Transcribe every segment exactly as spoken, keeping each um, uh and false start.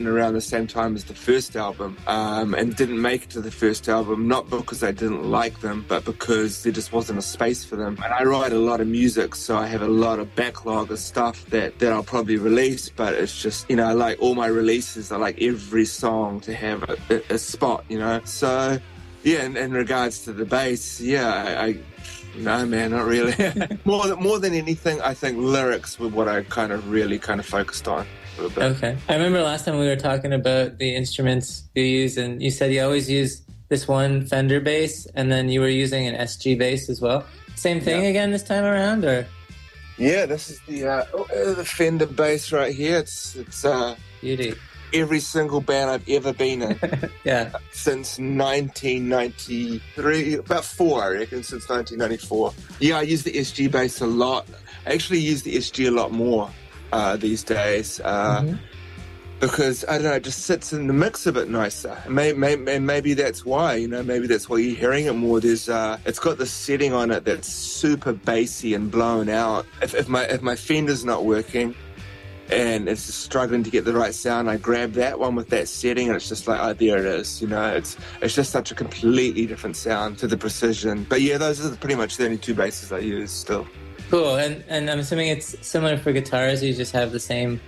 around the same time as the first album, um, and didn't make it to the first album, not because I didn't like them, but because there just wasn't a space for them. And I write a lot of music, so I have a lot of backlog of stuff that, that I'll probably release, but it's just, you know, I like all my releases, I like every song to have a, a, a spot, you know. So, yeah, in, in regards to the bass, yeah, I... I no, man, not really. more, than, more than anything, I think lyrics were what I kind of really kind of focused on. Okay. I remember last time we were talking about the instruments you use, and you said you always use this one Fender bass, and then you were using an S G bass as well. Same thing yeah. again this time around, or? Yeah, this is the uh, oh, the Fender bass right here. It's it's uh, beauty. Every single band I've ever been in. yeah. Since nineteen ninety-three, about four, I reckon, since nineteen ninety-four. Yeah, I use the S G bass a lot. I actually use the S G a lot more uh, these days uh, mm-hmm. because, I don't know, it just sits in the mix a bit nicer. Maybe, maybe, maybe that's why, you know, maybe that's why you're hearing it more. There's, uh, it's got this setting on it that's super bassy and blown out. If, if my if my Fender's not working, and it's just struggling to get the right sound, I grab that one with that setting, and it's just like, oh, there it is. You know, it's it's just such a completely different sound to the Precision. But yeah, those are pretty much the only two basses I use still. Cool, and and I'm assuming it's similar for guitars. You just have the same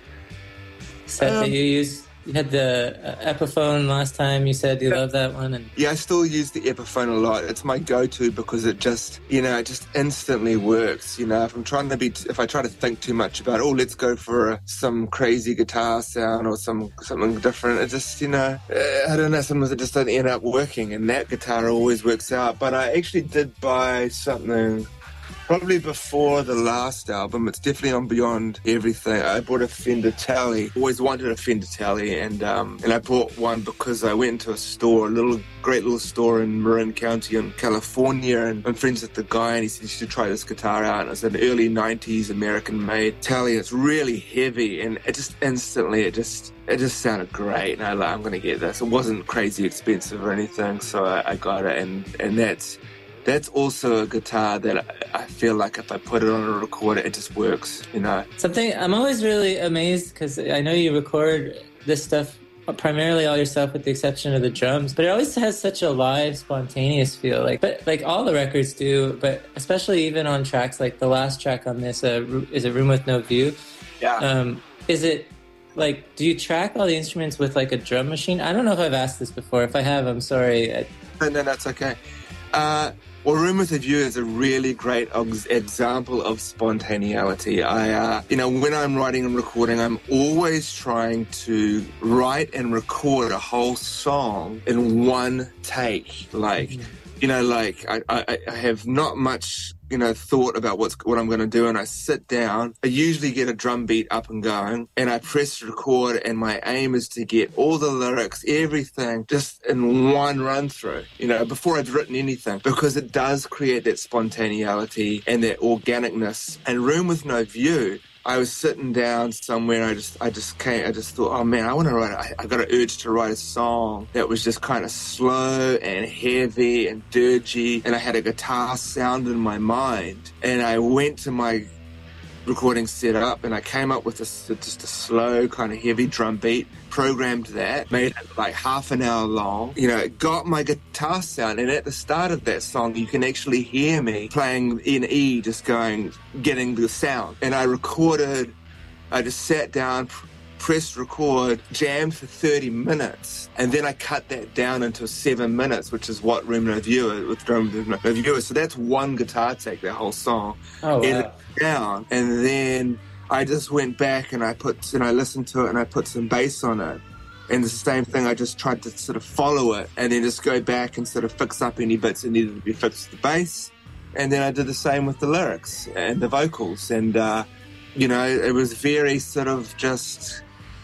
set um, that you use. You had the uh, Epiphone last time. You said you yeah. love that one. And yeah, I still use the Epiphone a lot. It's my go-to because it just, you know, it just instantly works. You know, if I'm trying to be, if I try to think too much about, oh, let's go for a, some crazy guitar sound or some something different, it just, you know, I don't know, sometimes it just doesn't end up working, and that guitar always works out. But I actually did buy something probably before the last album. It's definitely on Beyond Everything. I bought a Fender Tele. Always wanted a Fender Tele, and um, and I bought one because I went into a store, a little great little store in Marin County in California, and I'm friends with the guy, and he said you should try this guitar out. And it's an early nineties American-made Tele. It's really heavy, and it just instantly, it just it just sounded great. And I like, I'm going to get this. It wasn't crazy expensive or anything, so I, I got it, and and that's. That's also a guitar that I feel like if I put it on a recorder, it just works, you know. Something I'm always really amazed, because I know you record this stuff primarily all yourself with the exception of the drums, but it always has such a live, spontaneous feel. Like, but like all the records do, but especially even on tracks like the last track on this uh, is a Room with No View. Yeah. Um, is it like, do you track all the instruments with like a drum machine? I don't know if I've asked this before. If I have, I'm sorry. I... No, no, that's okay. Uh, well, Room with a View is a really great ex- example of spontaneity. I, uh, you know, when I'm writing and recording, I'm always trying to write and record a whole song in one take. Like, mm-hmm. you know, like I, I, I have not much, you know, thought about what's what I'm going to do, and I sit down. I usually get a drum beat up and going, and I press record, and my aim is to get all the lyrics, everything, just in one run through, you know, before I've written anything, because it does create that spontaneity and that organicness. And Room with No View, I was sitting down somewhere, and I just, I just came, I just thought, oh man, I want to write, I, I got an urge to write a song that was just kind of slow and heavy and dirgy, and I had a guitar sound in my mind, and I went to my recording setup, and I came up with a, just a slow, kind of heavy drum beat, programmed that, made it like half an hour long, you know, it got my guitar sound, and at the start of that song, you can actually hear me playing in E, just going, getting the sound, and I recorded, I just sat down, pressed record, jammed for thirty minutes, and then I cut that down into seven minutes, which is what Room No View is, with Room No View. So that's one guitar take, that whole song. Oh, wow. Down, and then I just went back and I put, and I listened to it and I put some bass on it, and it's the same thing. I just tried to sort of follow it and then just go back and sort of fix up any bits that needed to be fixed with the bass, and then I did the same with the lyrics and the vocals, and uh, you know, it was very sort of just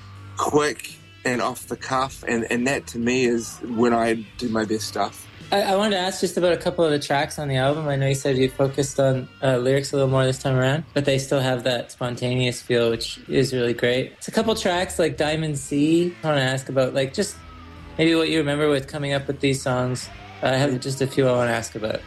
quick and off the cuff, and, and that to me is when I do my best stuff. I, I wanted to ask just about a couple of the tracks on the album. I know you said you focused on uh, lyrics a little more this time around, but they still have that spontaneous feel, which is really great. It's a couple tracks like Diamond Sea. I want to ask about like just maybe what you remember with coming up with these songs. I have just a few I want to ask about.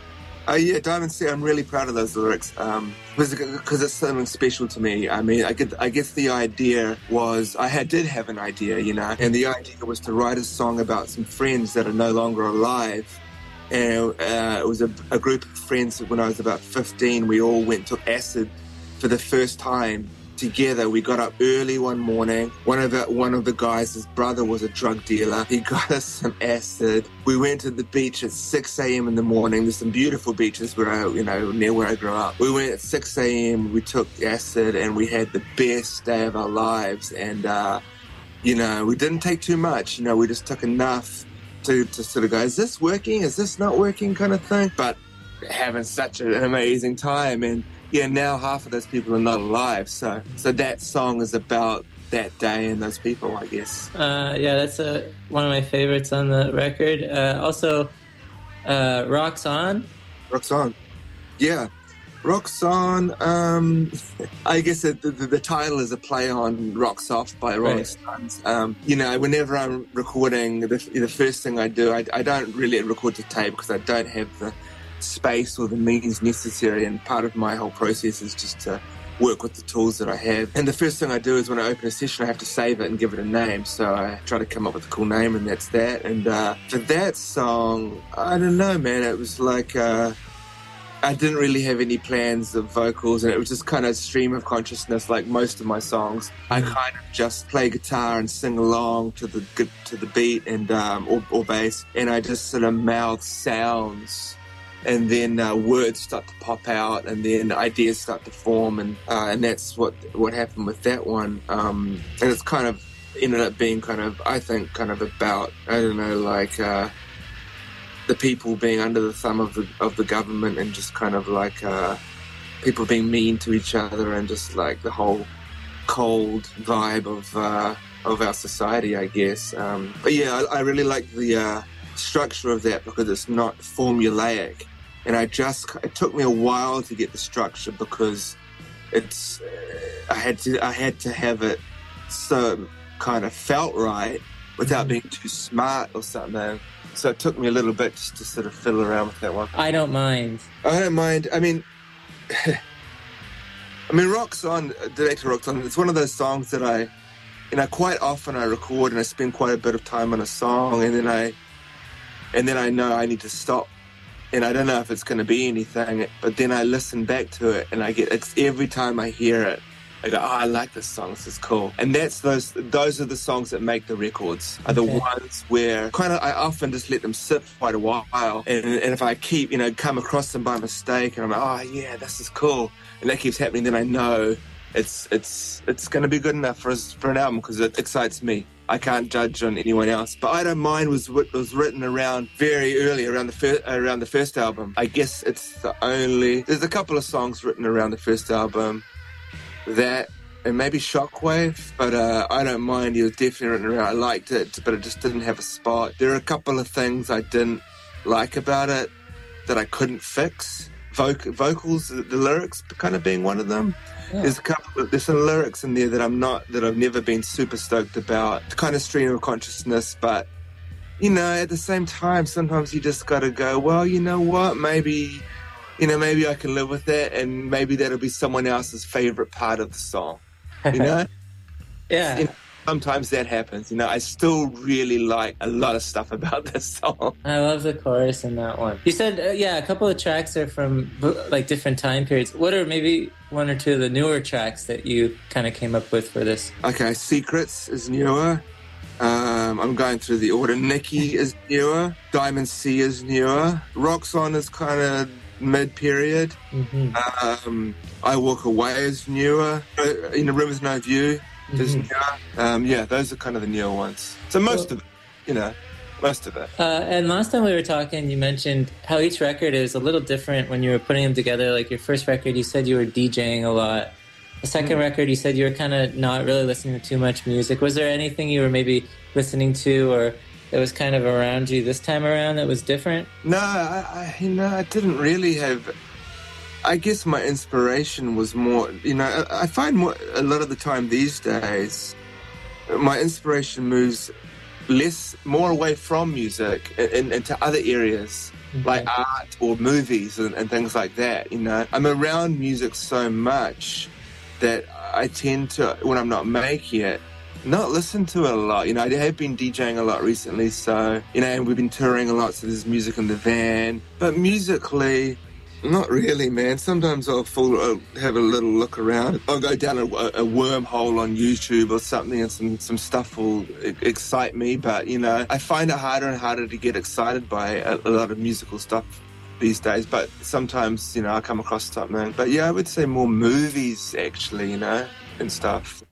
Oh yeah, Diamond Sea. I'm really proud of those lyrics um, because it's something special to me. I mean, I get, I guess the idea was I had did have an idea, you know, and the idea was to write a song about some friends that are no longer alive. And uh, it was a, a group of friends when I was about fifteen. We all went to acid for the first time together. We got up early one morning. One of the, one of the guys, his brother was a drug dealer. He got us some acid. We went to the beach at six a.m. in the morning. There's some beautiful beaches where I, you know, near where I grew up. We went at six a.m. We took acid and we had the best day of our lives. And, uh, you know, we didn't take too much. You know, we just took enough to, to sort of go, is this working? Is this not working kind of thing? But having such an amazing time. And, yeah, now half of those people are not alive. So so that song is about that day and those people, I guess. Uh, yeah, that's a, one of my favorites on the record. Uh, also, uh, Rocks On. Rocks On. Yeah. Rocks On, um, I guess the, the, the title is a play on Rocks Off by Rolling right. Stones. Um, you know, whenever I'm recording, the, the first thing I do, I, I don't really record to tape because I don't have the space or the means necessary, and part of my whole process is just to work with the tools that I have. And the first thing I do is when I open a session, I have to save it and give it a name. So I try to come up with a cool name, and that's that. And uh, for that song, I don't know, man, it was like uh, I didn't really have any plans of vocals, and it was just kind of stream of consciousness like most of my songs. I kind of just play guitar and sing along to the to the beat and um, or, or bass, and I just sort of mouth sounds. And then uh, words start to pop out, and then ideas start to form, and uh, and that's what what happened with that one. Um, and it's kind of ended up being kind of, I think, kind of about, I don't know, like uh, the people being under the thumb of the of the government, and just kind of like uh, people being mean to each other, and just like the whole cold vibe of uh, of our society, I guess. Um, but yeah, I, I really like the uh, structure of that because it's not formulaic. And I just, it took me a while to get the structure because it's, uh, I had to, I had to have it so kind of felt right without being too smart or something. So it took me a little bit just to sort of fiddle around with that one. I don't mind. I don't mind. I mean, I mean, Rocks On, Director Rocks On, it's one of those songs that I, you know, quite often I record and I spend quite a bit of time on a song, and then I, and then I know I need to stop. And I don't know if it's going to be anything, but then I listen back to it, and I get, it's every time I hear it, I go, oh, I like this song, this is cool. And that's those those are the songs that make the records, are the okay. ones where kind of I often just let them sit for quite a while. And, and if I keep, you know, come across them by mistake, and I'm like, oh, yeah, this is cool, and that keeps happening, then I know it's it's it's going to be good enough for us, for an album, because it excites me. I can't judge on anyone else, but I Don't Mind was was written around very early, around the first around the first album. I guess it's the only. There's a couple of songs written around the first album, that and maybe Shockwave, but uh, I Don't Mind. It was definitely written around. I liked it, but it just didn't have a spot. There are a couple of things I didn't like about it that I couldn't fix. Voc- vocals, the, the lyrics, kind of being one of them. Yeah. There's a couple of, there's some lyrics in there that I'm not, that I've never been super stoked about. It's kind of stream of consciousness, but, you know, at the same time, sometimes you just got to go, well, you know what, maybe, you know, maybe I can live with that, and maybe that'll be someone else's favorite part of the song, you know? Yeah. You know, sometimes that happens, you know. I still really like a lot of stuff about this song. I love the chorus in that one. You said, uh, yeah, a couple of tracks are from like different time periods. What are maybe one or two of the newer tracks that you kind of came up with for this? Okay, Secrets is newer. Um, I'm going through the order. Nikki is newer. Diamond Sea is newer. Rocks On is kind of mid-period. Mm-hmm. Um, I Walk Away is newer. In a Room With No View is mm-hmm. newer. Um, yeah, those are kind of the newer ones. So most well, of it, you know, most of it. Uh, and last time we were talking, you mentioned how each record is a little different when you were putting them together. Like your first record, you said you were DJing a lot. The second mm. record, you said you were kind of not really listening to too much music. Was there anything you were maybe listening to or that was kind of around you this time around that was different? No, I, I you know, I didn't really have... I guess my inspiration was more, you know, I, I find more, a lot of the time these days, my inspiration moves less, more away from music and into other areas. like art or movies and, and things like that, you know. I'm around music so much that I tend to, when I'm not making it, not listen to it a lot. You know, I have been DJing a lot recently, so, you know, and we've been touring a lot, so there's music in the van. But musically, not really, man. Sometimes I'll, fall, I'll have a little look around. I'll go down a, a wormhole on YouTube or something, and some, some stuff will excite me. But, you know, I find it harder and harder to get excited by a, a lot of musical stuff these days. But sometimes, you know, I come across something. But, yeah, I would say more movies, actually, you know, and stuff.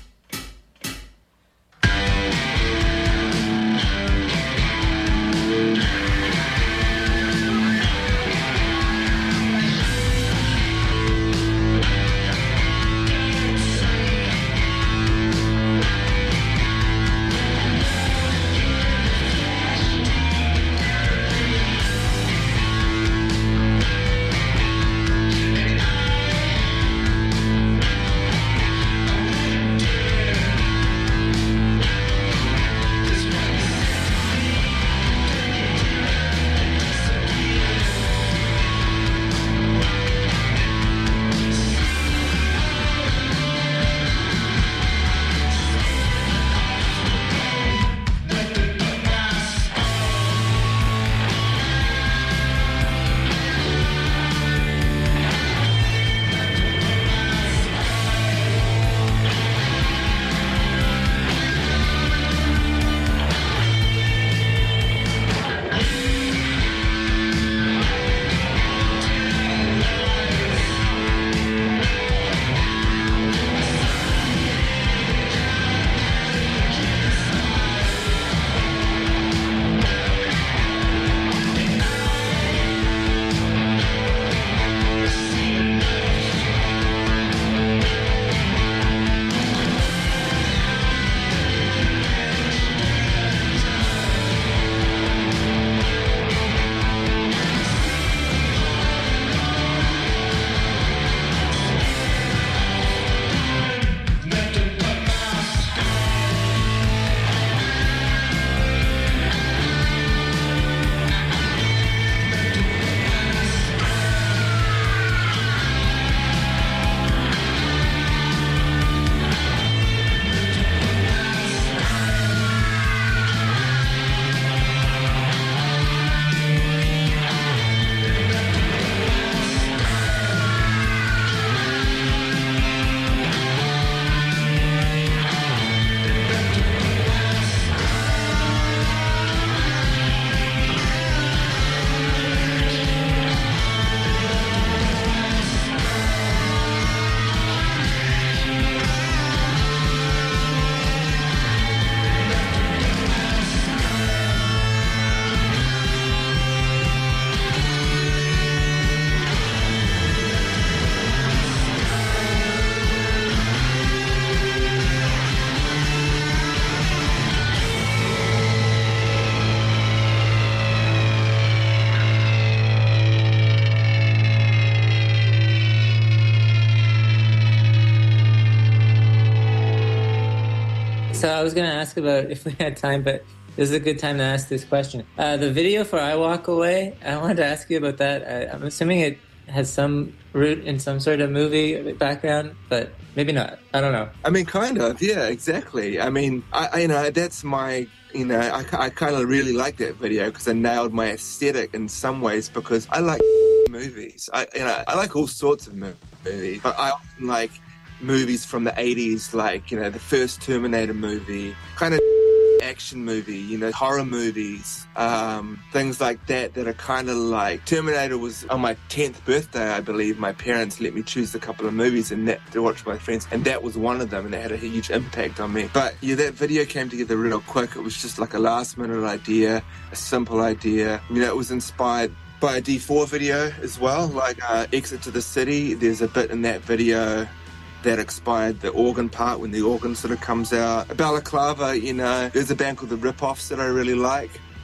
So I was going to ask about if we had time, but this is a good time to ask this question. Uh, the video for I Walk Away, I wanted to ask you about that. I, I'm assuming it has some root in some sort of movie background, but maybe not. I don't know. I mean, kind of, yeah, exactly. I mean, I, I you know, that's my, you know, I, I kind of really like that video because I nailed my aesthetic in some ways because I like movies. I, you know, I like all sorts of movies, but I often like movies from the eighties, like, you know, the first Terminator movie, kind of action movie, you know, horror movies, um, things like that that are kind of like, Terminator was on my tenth birthday, I believe. My parents let me choose a couple of movies and that to watch with my friends, and that was one of them, and it had a huge impact on me. But yeah, that video came together real quick. It was just like a last minute idea, a simple idea. You know, it was inspired by a D four video as well, like uh, Exit to the City. There's a bit in that video that expired the organ part when the organ sort of comes out. Balaclava, you know, there's a band called the Rip-Offs that I really like,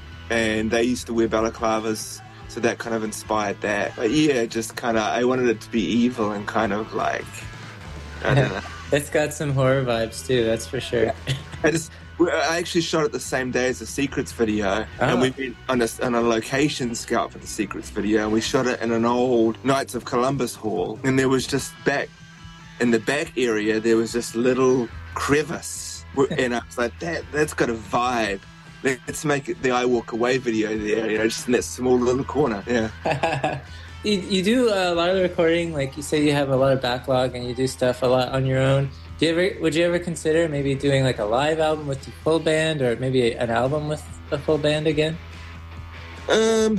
and they used to wear balaclavas, so that kind of inspired that. But yeah, just kind of, I wanted it to be evil and kind of like, I don't know. It's got some horror vibes too, that's for sure. I just, We- I actually shot it the same day as the Secrets video, Oh. and we went on a, on a location scout for the Secrets video, and we shot it in an old Knights of Columbus hall, and there was just back in the back area there was this little crevice, and I was like, that that's got a vibe. Let's make it the I Walk Away video there, you know, just in that small little corner. Yeah. you, you do a lot of the recording, like you say you have a lot of backlog and you do stuff a lot on your own. Do you ever, would you ever consider maybe doing like a live album with the full band, or maybe an album with the full band again? Um,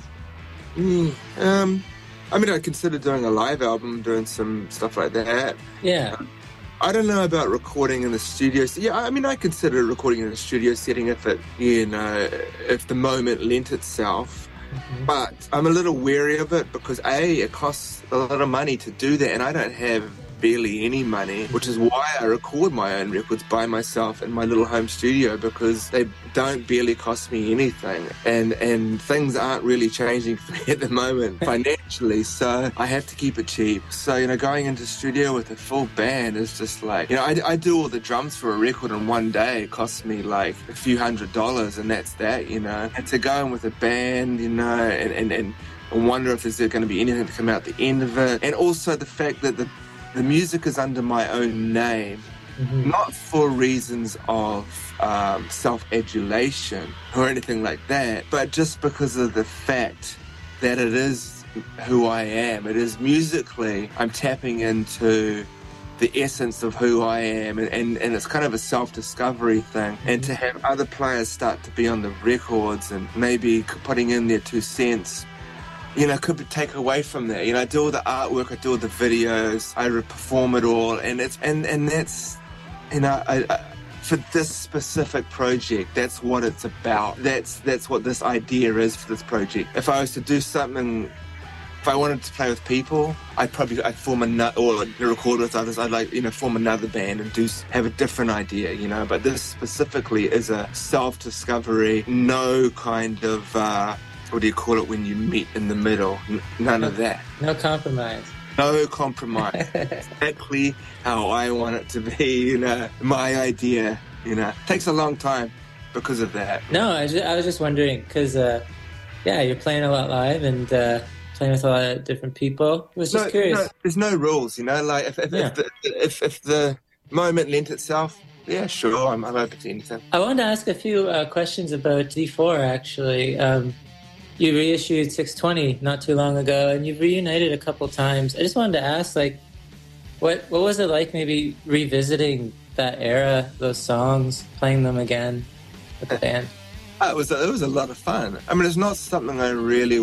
mm, um, I mean, I consider doing a live album, doing some stuff like that. Yeah. I don't know about recording in the studio. Yeah, I mean, I consider recording in a studio setting if it, you know, if the moment lent itself. Mm-hmm. But I'm a little wary of it because A, it costs a lot of money to do that, and I don't have barely any money, which is why I record my own records by myself in my little home studio, because they don't barely cost me anything, and and things aren't really changing for me at the moment financially, so I have to keep it cheap. So, you know, going into studio with a full band is just like, you know, I, I do all the drums for a record in one day. It costs me like a few hundred dollars, and that's that, you know. And to go in with a band, you know, and and, and wonder if there's going to be anything to come out at the end of it, and also the fact that the The music is under my own name, mm-hmm. not for reasons of um, self-adulation or anything like that, but just because of the fact that it is who I am. It is musically, I'm tapping into the essence of who I am, and, and, and it's kind of a self-discovery thing. Mm-hmm. And to have other players start to be on the records and maybe putting in their two cents, you know, could take away from that. You know, I do all the artwork, I do all the videos, I perform it all, and it's and and that's, you know, I, I, for this specific project, that's what it's about. That's that's what this idea is for this project. If I was to do something, if I wanted to play with people, I'd probably I'd form another, or like record with others. I'd like, you know, form another band and do have a different idea, you know. But this specifically is a self-discovery, no kind of. Uh, What do you call it when you meet in the middle? N- none no, of that. No compromise. No compromise. Exactly how I want it to be, you know, my idea, you know. It takes a long time because of that. No, I, just, I was just wondering, because, uh, yeah, you're playing a lot live and uh, playing with a lot of different people. I was just no, curious. No, there's no rules, you know, like if if, yeah. if, the, if, if the moment lent itself, yeah, sure, I'm, I'm open to anything. I wanted to ask a few uh, questions about D four, actually. Um, You reissued six twenty not too long ago, and you've reunited a couple times. I just wanted to ask, like, what what was it like maybe revisiting that era, those songs, playing them again with the band? It was a, it was a lot of fun. I mean, it's not something I really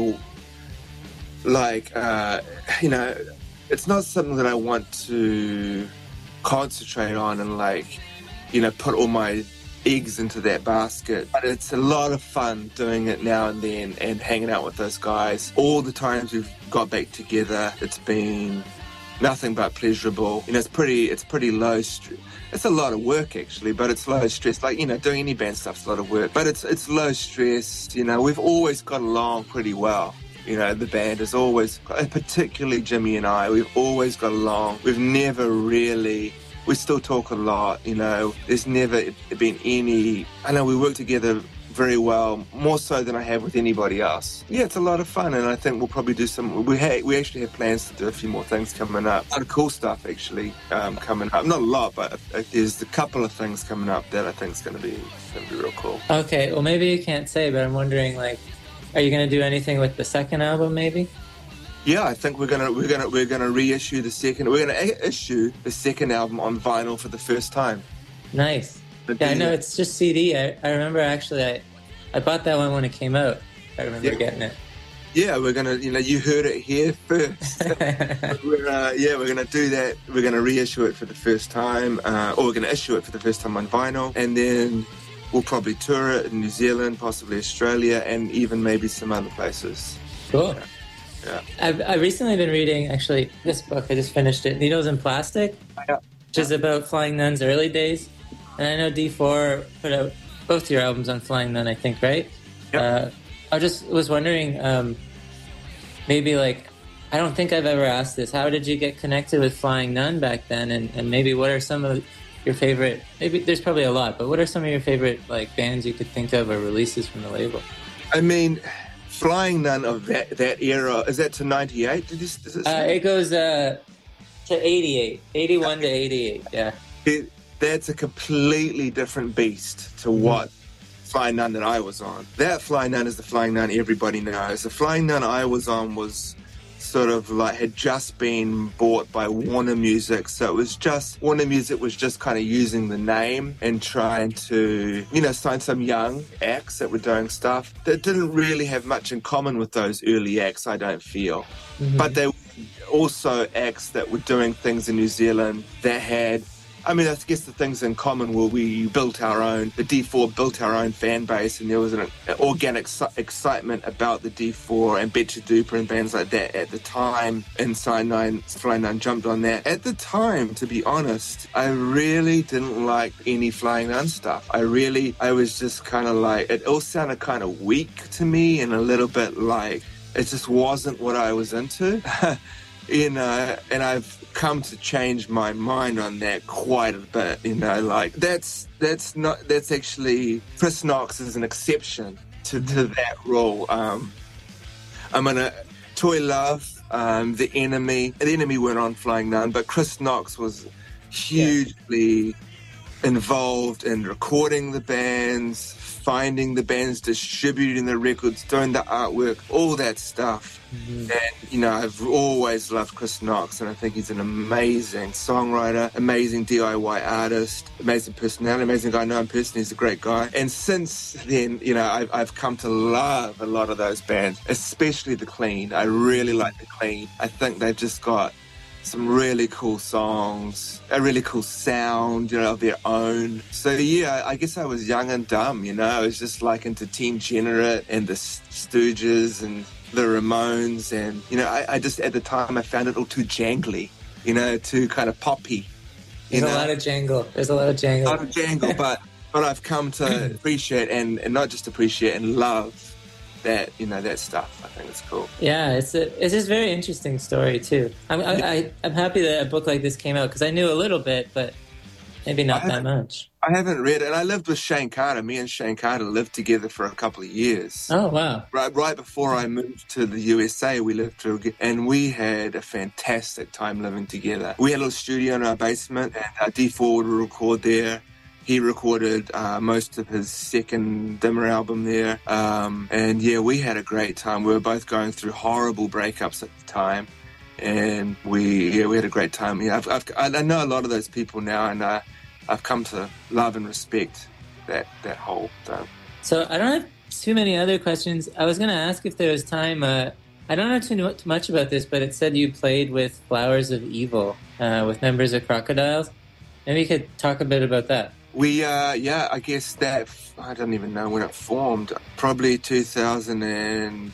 like. Uh, you know, it's not something that I want to concentrate on and like, you know, put all my eggs into that basket. But it's a lot of fun doing it now and then and hanging out with those guys. All the times we've got back together, it's been nothing but pleasurable. You know, it's pretty it's pretty low stress. It's a lot of work actually, but it's low stress. Like, you know, doing any band stuff's a lot of work, but it's it's low stress. You know, we've always got along pretty well. You know, the band is always, particularly Jimmy and I, we've always got along. We've never really We still talk a lot, you know. There's never been any... I know we work together very well, more so than I have with anybody else. Yeah, it's a lot of fun, and I think we'll probably do some... We ha- we actually have plans to do a few more things coming up. A lot of cool stuff, actually, um, coming up. Not a lot, but there's a couple of things coming up that I think is going to be going to be real cool. Okay, well, maybe you can't say, but I'm wondering, like, are you going to do anything with the second album, maybe? Yeah, I think we're gonna we're gonna we're gonna reissue the second. We're gonna a- issue the second album on vinyl for the first time. Nice. Yeah, I know it's just C D. I, I remember actually, I I bought that one when it came out. I remember yeah. getting it. Yeah, we're gonna. You know, you heard it here first. we're, uh, yeah, we're gonna do that. We're gonna reissue it for the first time, uh, or we're gonna issue it for the first time on vinyl, and then we'll probably tour it in New Zealand, possibly Australia, and even maybe some other places. Cool. Yeah. Yeah. I've, I've recently been reading, actually, this book. I just finished it, Needles in Plastic, yeah. which is about Flying Nun's early days. And I know D four put out both your albums on Flying Nun, I think, right? Yeah. Uh, I just was wondering, um, maybe, like, I don't think I've ever asked this. How did you get connected with Flying Nun back then? And, and maybe what are some of your favorite, maybe there's probably a lot, but what are some of your favorite like bands you could think of or releases from the label? I mean, Flying Nun of that, that era, is that to ninety-eight? Did you, does it, uh, it goes uh, to eighty-eight, eighty-one to eighty-eight, yeah. It, that's a completely different beast to what mm-hmm. Flying Nun that I was on. That Flying Nun is the Flying Nun everybody knows. The Flying Nun I was on was sort of like, had just been bought by Warner Music, so it was just, Warner Music was just kind of using the name and trying to, you know, sign some young acts that were doing stuff that didn't really have much in common with those early acts, I don't feel. Mm-hmm. But they were also acts that were doing things in New Zealand that had, I mean, I guess the things in common were we built our own, the D four built our own fan base, and there was an, an organic excitement about the D four and Betcha Duper and bands like that at the time, and Cyanide, Flying Nun jumped on that. At the time, to be honest, I really didn't like any Flying Nun stuff. I really, I was just kind of like, it all sounded kind of weak to me and a little bit like, it just wasn't what I was into. You know, and I've come to change my mind on that quite a bit, you know, like that's that's not that's actually Chris Knox is an exception to, to that rule. Um I'm gonna Toy Love, um, The Enemy. The Enemy went on Flying Nun, but Chris Knox was hugely yeah. involved in recording the bands, finding the bands, distributing the records, doing the artwork, all that stuff. Mm-hmm. And, you know, I've always loved Chris Knox, and I think he's an amazing songwriter, amazing D I Y artist, amazing personality, amazing guy. I know him personally, he's a great guy. And since then, you know, I've, I've come to love a lot of those bands, especially The Clean. I really like The Clean. I think they've just got some really cool songs, a really cool sound, you know, of their own. So, yeah, I guess I was young and dumb, you know. I was just like into Team Generate and the Stooges and the Ramones. And, you know, I, I just, at the time, I found it all too jangly, you know, too kind of poppy. There's know? a lot of jangle. There's a lot of jangle. A lot of jangle, but, but I've come to appreciate and, and not just appreciate and love that, you know, that stuff. I think it's cool. Yeah, it's a it's just a very interesting story too. I'm I, I, I'm happy that a book like this came out because I knew a little bit, but maybe not that much. I haven't read it, and I lived with Shane Carter. Me and Shane Carter lived together for a couple of years. Oh wow! Right, right before I moved to the U S A, we lived through, and we had a fantastic time living together. We had a little studio in our basement, and uh, D four would record there. He recorded uh, most of his second Dimmer album there. Um, and yeah, we had a great time. We were both going through horrible breakups at the time. And we yeah, we had a great time. Yeah, I've, I've, I know a lot of those people now, and uh, I've come to love and respect that, that whole thing. So I don't have too many other questions. I was going to ask if there was time. Uh, I don't know too much about this, but it said you played with Flowers of Evil uh, with members of Crocodiles. Maybe you could talk a bit about that. We, uh, yeah, I guess that, I don't even know when it formed, probably two thousand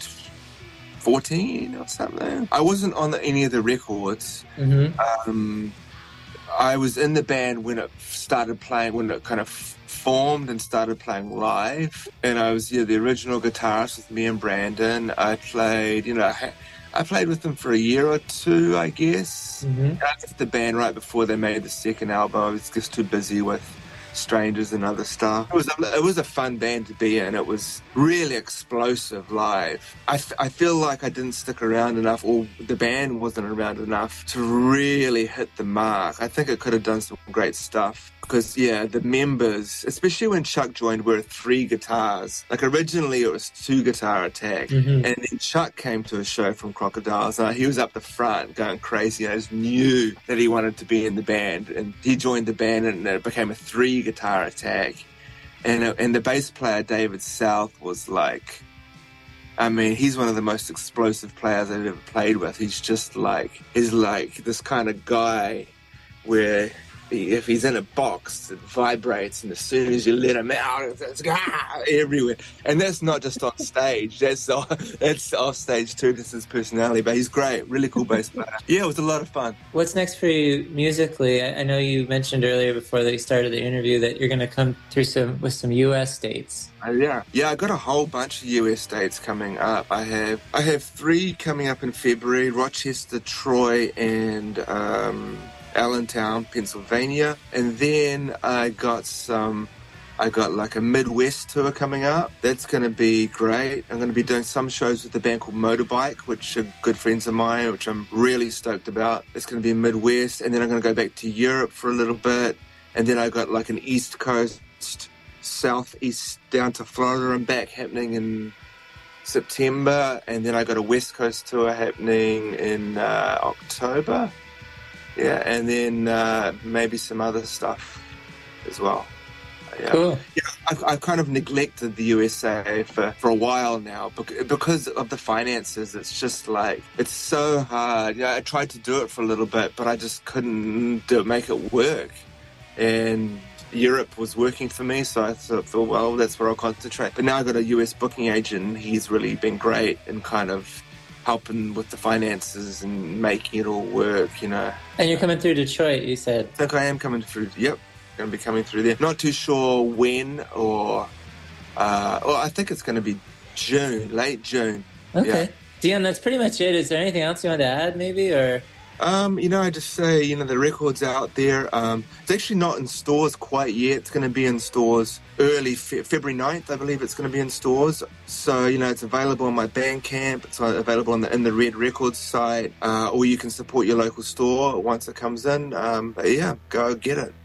fourteen or something. I wasn't on the, any of the records. Mm-hmm. Um, I was in the band when it started playing, when it kind of formed and started playing live. And I was, yeah, the original guitarist with me and Brandon. I played, you know, I played with them for a year or two, I guess. Mm-hmm. I left the band right before they made the second album. I was just too busy with Strangers and other stuff. It was a, it was a fun band to be in. It was really explosive live. I, f- I feel like I didn't stick around enough, or the band wasn't around enough to really hit the mark. I think it could have done some great stuff. Because, yeah, the members, especially when Chuck joined, were three guitars. Like, originally it was two guitar attack. Mm-hmm. And then Chuck came to a show from Crocodiles, and he was up the front going crazy. I just knew that he wanted to be in the band. And he joined the band, and it became a three guitar attack. And, and the bass player, David South, was like, I mean, he's one of the most explosive players I've ever played with. He's just like, he's like this kind of guy where if he's in a box, it vibrates, and as soon as you let him out, it's, it's ah, everywhere. And that's not just on stage. That's off, that's off stage too. That's his personality. But he's great. Really cool bass player. Yeah, it was a lot of fun. What's next for you musically? I, I know you mentioned earlier before that you started the interview that you're going to come through some with some U S dates. Uh, yeah, yeah. I got a whole bunch of U S dates coming up. I have I have three coming up in February: Rochester, Troy, and um, Allentown, Pennsylvania. And then I got some, I got like a Midwest tour coming up. That's going to be great. I'm going to be doing some shows with a band called Motorbike, which are good friends of mine, which I'm really stoked about. It's going to be Midwest. And then I'm going to go back to Europe for a little bit. And then I got like an East Coast, Southeast down to Florida and back happening in September. And then I got a West Coast tour happening in uh, October. Yeah, and then uh, maybe some other stuff as well. Yeah. Cool. Yeah, I've, I've kind of neglected the U S A for, for a while now because of the finances. It's just like, it's so hard. Yeah, I tried to do it for a little bit, but I just couldn't do it, make it work. And Europe was working for me, so I thought, well, that's where I'll concentrate. But now I've got a U S booking agent. He's really been great in kind of helping with the finances and making it all work, you know. And you're coming through Detroit, you said. I think I am coming through, yep. Going to be coming through there. Not too sure when or, uh, well, I think it's going to be June, late June. Okay. Yeah. Dion, that's pretty much it. Is there anything else you want to add, maybe, or? Um, you know, I just say, you know, the record's out there. Um, it's actually not in stores quite yet. It's going to be in stores early fe- February ninth, I believe it's going to be in stores. So, you know, it's available on my Bandcamp. It's available on the In the Red Records site, uh, or you can support your local store once it comes in. Um, but yeah, go get it.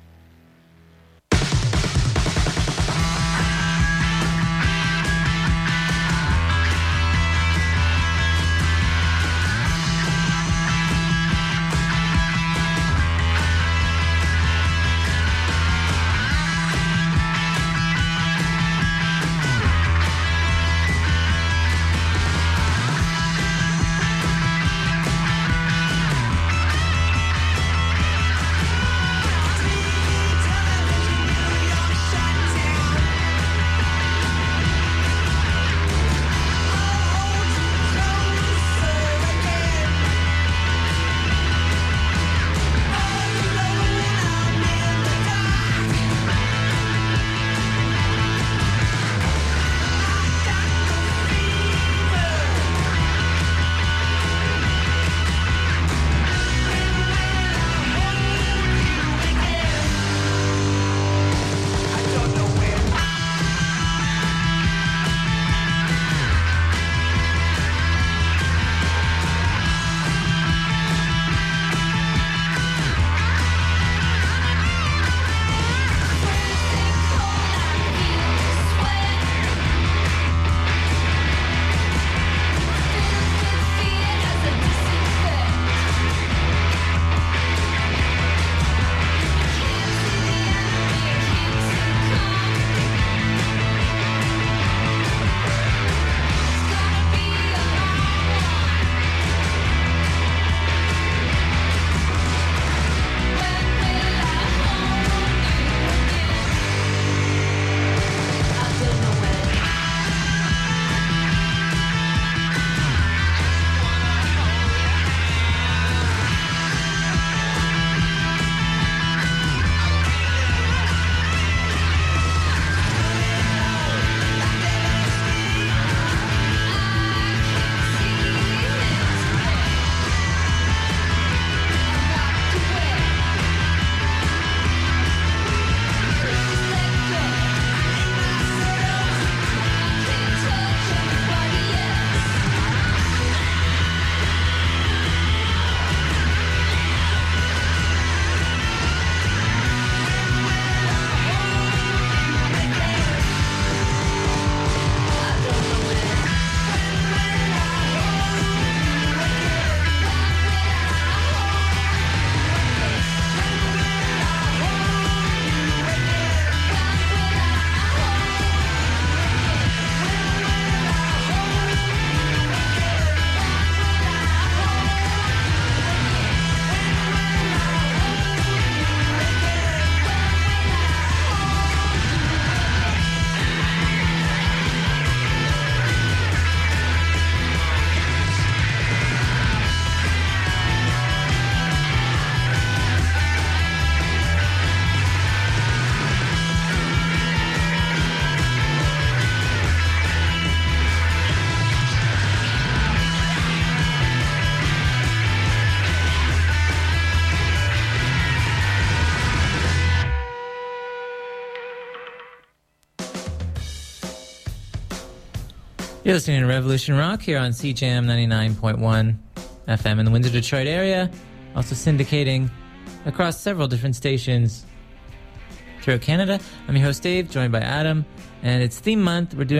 You're listening to Revolution Rock here on C J M ninety-nine point one F M in the Windsor, Detroit area. Also syndicating across several different stations throughout Canada. I'm your host, Dave, joined by Adam. And it's theme month. We're doing